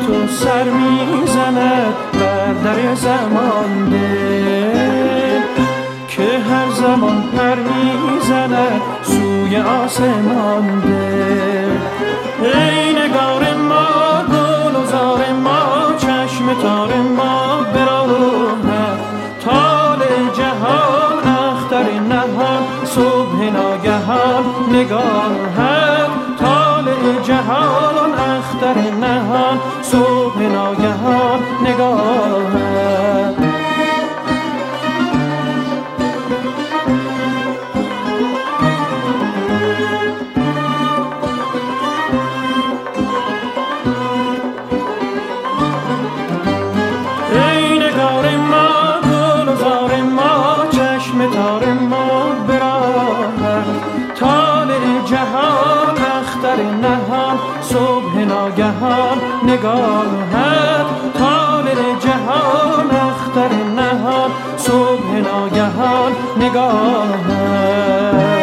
تو سر میزند بر در زمان دل، که هر زمان پر میزند سوی آسمان دل. ای نگار ما، گل و زار ما، چشم تار ما براهد، طالع جهان اختر نهان، صبح ناگهان نگاهد، طالع جهان اختر نهان، صبح ناگهان نگاهد. ای نگار ما، گل و زار ما، چشم تار ما براهد، طالع جهان اختر نهان، صبح ناگهان نگاهد، طالع جهان اختر نهان، صبح ناگهان نگاهد.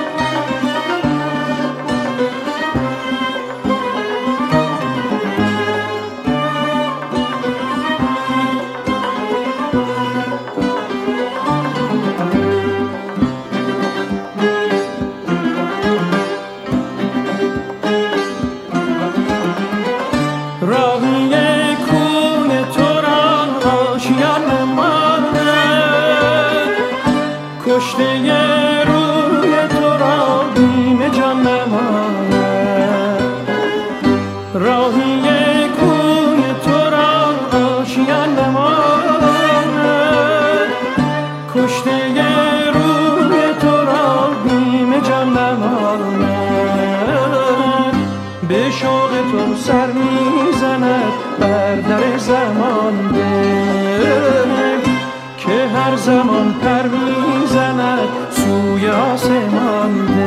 راهی کوی تو را آشیان نماند، کشته روی تو را بیم جان نماند. راهی کوی تو را آشیان نماند، کشته روی تو را بیم جان نماند. به شوق تو سر میزند بر در زمان دل، که هر زمان پر میزند سوی آسمان